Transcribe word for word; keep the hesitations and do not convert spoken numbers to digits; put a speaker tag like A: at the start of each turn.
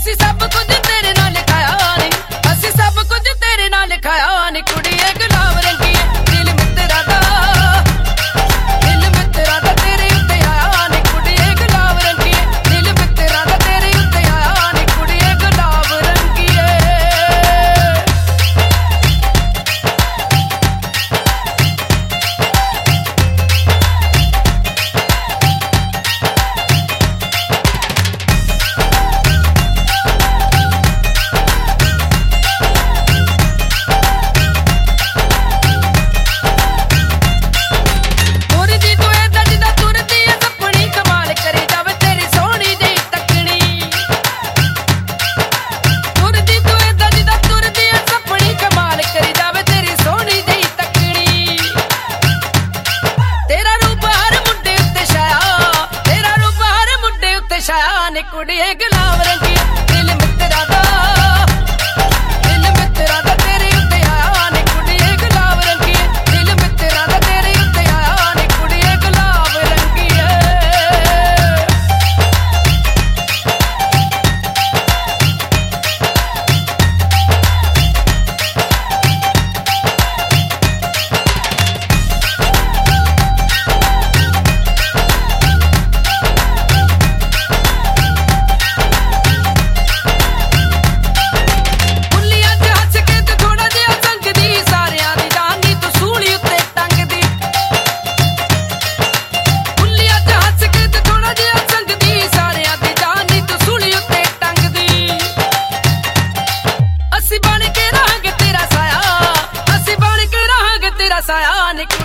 A: ਅਸੀਂ ਸਭ ਕੁਝ ਤੇਰੇ ਨਾਲ ਲਿਖਾਇਆ ਨੀ, ਅਸੀਂ ਸਭ ਕੁਝ ਤੇਰੇ ਨਾਲ ਲਿਖਾਇਆ ਨੀ। ਕੁੜੀਏ ਗੁਲਾਬ ਰੰਗੀਏ ਦਿਲ ਮਿੱਤਰਾ ਦਾ, ਦਿਲ ਮਿੱਤਰਾ ਦਾ ਤੇਰੇ ਉੱਤੇ ਆਇਆ ਨੀ। ਕੁੜੀਏ ਗੁਲਾਬ ਰੰਗੀਏ ਦਿਲ ਮਿੱਤਰਾ ਦਾ ਤੇਰੇ ਉੱਤੇ ਆਇਆ ਨੀ। ਕੁੜੀਏ ਗੁਲਾਬ ਰੰਗੀਏ। नी कुड़िए गुलाब रंगीए दिल मित्तरा दा, दिल मित्तरा दा तेरे उत्ते आया नी। कुड़िए गुलाब रंगीए दिल मित्तरा दा तेरे उत्ते आया नी। कुड़िए गुलाब रंगीए। साया निकल